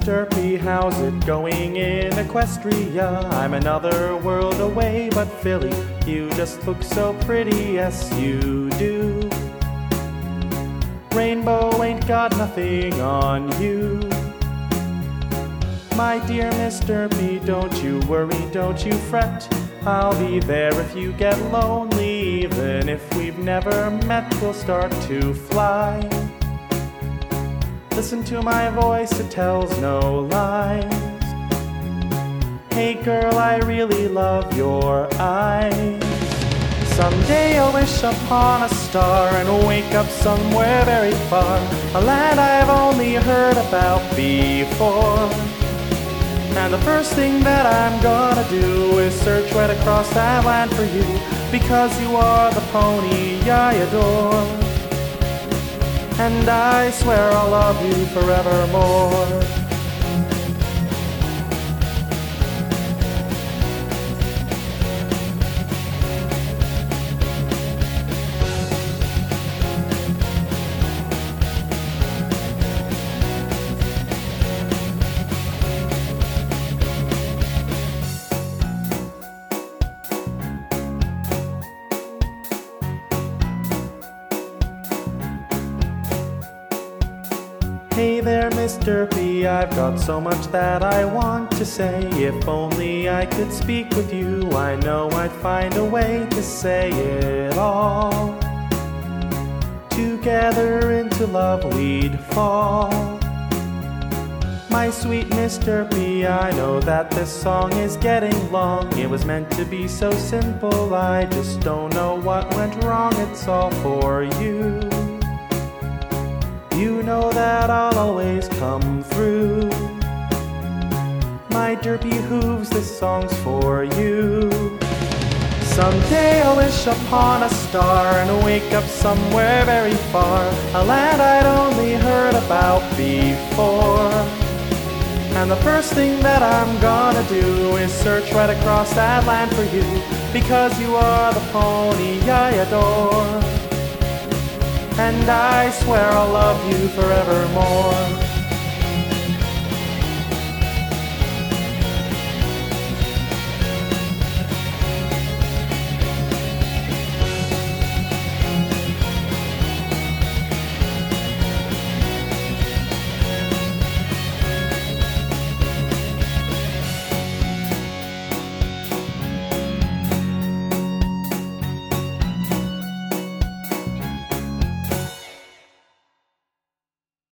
Mr. P, how's it going in Equestria? I'm another world away, but Philly, you just look so pretty, yes you do. Rainbow ain't got nothing on you. My dear Mr. P, don't you worry, don't you fret. I'll be there if you get lonely. Even if we've never met, we'll start to fly. Listen to my voice, it tells no lies. Hey girl, I really love your eyes. Someday I'll wish upon a star and wake up somewhere very far, a land I've only heard about before. And the first thing that I'm gonna do is search right across that land for you, because you are the pony I adore. And I swear I'll love you forevermore. Hey there, Mr. P, I've got so much that I want to say. If only I could speak with you, I know I'd find a way to say it all. Together into love we'd fall. My sweet Mr. P, I know that this song is getting long. It was meant to be so simple, I just don't know what went wrong. It's all for you. You know that I'll always come through. My derpy hooves, this song's for you. Someday I'll wish upon a star and wake up somewhere very far, a land I'd only heard about before. And the first thing that I'm gonna do is search right across that land for you, because you are the pony I adore. And I swear I'll love you forevermore.